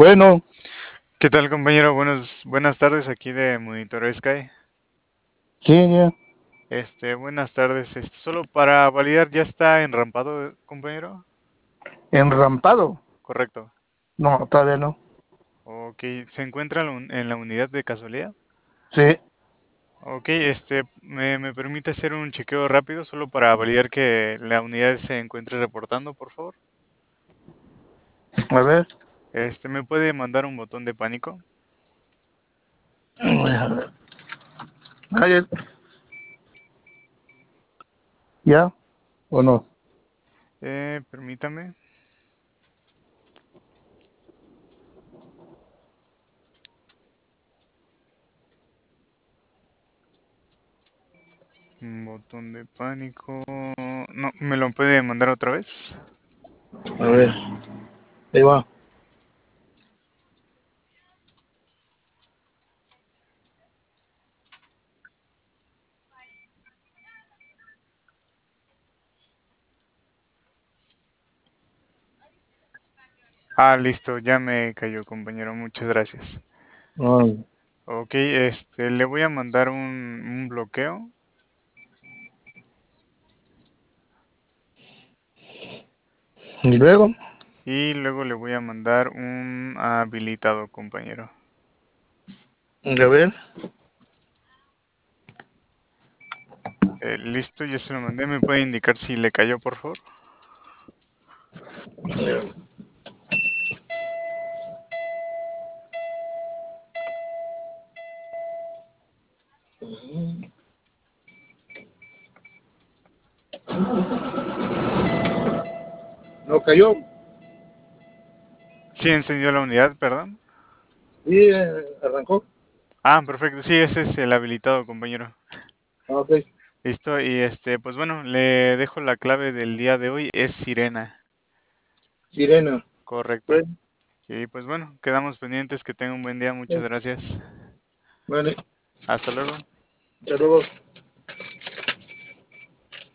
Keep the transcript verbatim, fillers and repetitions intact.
Bueno, ¿Qué tal, compañero? Buenos, buenas tardes aquí de Monitor Sky. sí, ya. Este, buenas tardes. Este, solo para validar, ¿ya está enrampado, compañero? Enrampado. Correcto. No, todavía no. Ok, ¿se encuentra en la un- en la unidad de casualidad? Sí, Ok, este, ¿me, me permite hacer un chequeo rápido solo para validar que la unidad se encuentre reportando, por favor? a ver. Este, ¿me puede mandar un botón de pánico? A ver. Ah, ya, ¿ya o no? Eh, permítame. Un botón de pánico. No, ¿me lo puede mandar otra vez? A ver, ahí va. Ah, listo, ya me cayó, compañero. Muchas gracias. Ah, Ok, este, le voy a mandar un, un bloqueo y luego, y luego le voy a mandar un habilitado, compañero. a ver. Eh, listo, ya se lo mandé. ¿Me puede indicar si le cayó, por favor? No cayó. Sí, encendió la unidad, perdón. Sí, eh, arrancó. Ah, perfecto. Sí, ese es el habilitado, compañero. Ah, ok. Listo, y este, pues bueno, le dejo la clave del día de hoy, es Sirena. Sirena. Correcto. Bueno, Y pues bueno, quedamos pendientes. Que tenga un buen día. Muchas gracias. vale. Hasta luego. Hasta luego.